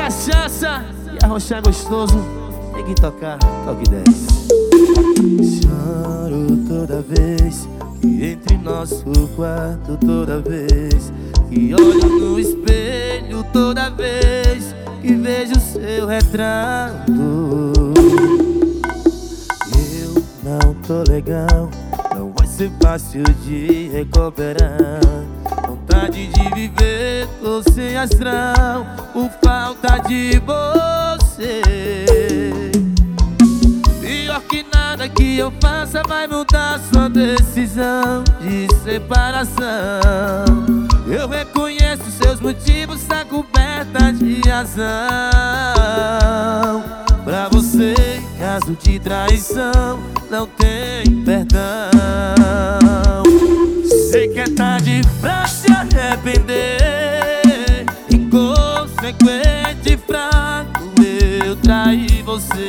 cachaça e arrochar gostoso. Tem que tocar, toque 10. Choro toda vez que entre em nosso quarto, toda vez que olho no espelho, toda vez que vejo seu retrato. Eu não tô legal, não vai ser fácil de recuperar. Vontade de viver, tô sem astral por falta de você. Pior que nada que eu faça vai mudar sua decisão de separação. Eu reconheço seus motivos, tá coberta de razão. Pra você, caso de traição, não tem perdão. Sei que é tarde pra se arrepender. Inconsequente e fraco, eu traí você.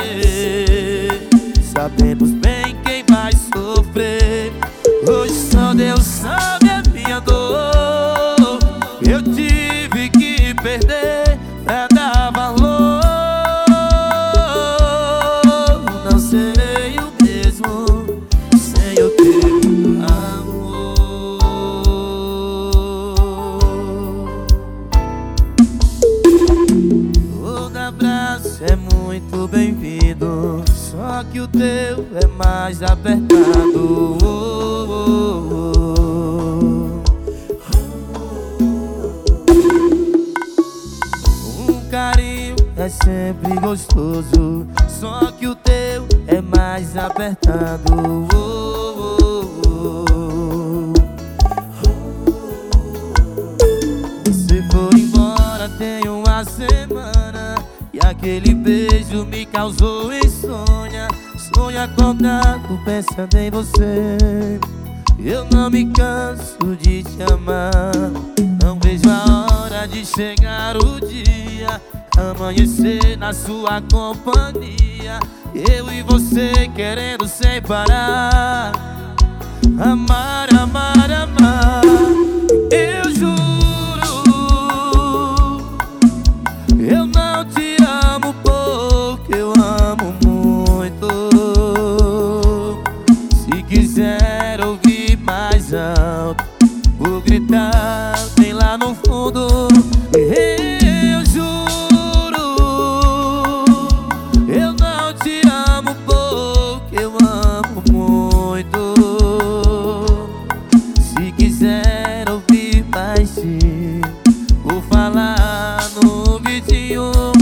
Sabemos bem quem vai sofrer. Hoje só Deus sabe a minha dor. Eu tive que perder pra dar valor. Não sei o mesmo sem o teu amor. Todo abraço é muito bem-vindo, só que o teu é mais apertado. Um carinho é sempre gostoso, só que o teu é mais apertado. Você foi embora tem uma semana e aquele beijo me causou insônia. Sonho acordado pensando em você. Eu não me canso de te amar. Não vejo a hora de chegar o dia, amanhecer na sua companhia. Eu e você querendo sem parar. Amar, amar, amar. Eu juro, eu não te amo pouco, eu amo muito. Se quiser ouvir mais alto, vou gritar bem lá no fundo. Eu juro, eu não te amo pouco, eu amo muito. Se quiser ouvir mais sim, vou falar no vidinho.